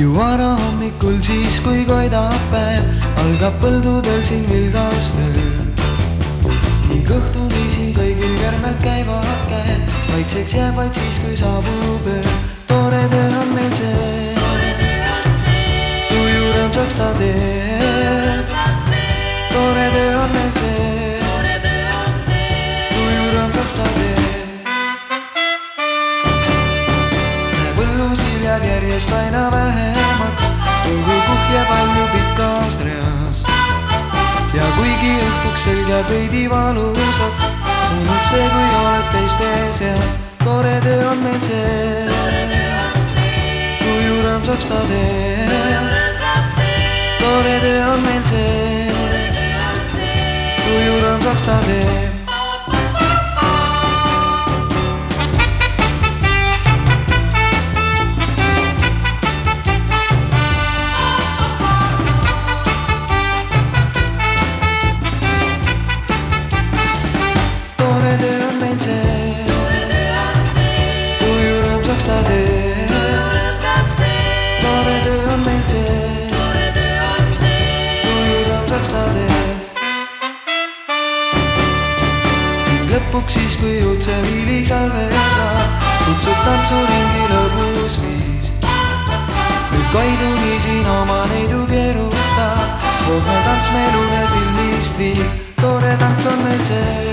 varahommikul siis, kui koidab päev, algab põldudel siin vilgas öö. Ning õhtuni siin kõigil kermelt käivad käed, vaikseks jääb vaid siis, kui saabub öö. Tore töö on meil see, tuju rõõmsaks ta teeb. Tore töö on meil see, tuju rõõmsaks ta teeb. Põllusil jääb järjest aina vähemaks, õhu kuhja palju pikas reas. Ja kuigi õhtuks selg jääb veidi valusaks, unub see, kui oled teiste seas. Tore töö on meil see, tuju rõõmsaks ta teeb. Tore töö on meil see, tuju rõõmsaks ta teeb. Tore töö on meil see, tuju rõõmsaks ta teeb. Tore töö on meil see, tuju rõõmsaks ta teeb. Ning lõpuks siis, kui utse viilisalve saab, kutsub tantsuringi lõbus viis. Nüüd Koiduni siin oma neidu keerutab, vohne tants meil une silmist viib. Tore tants on meil see,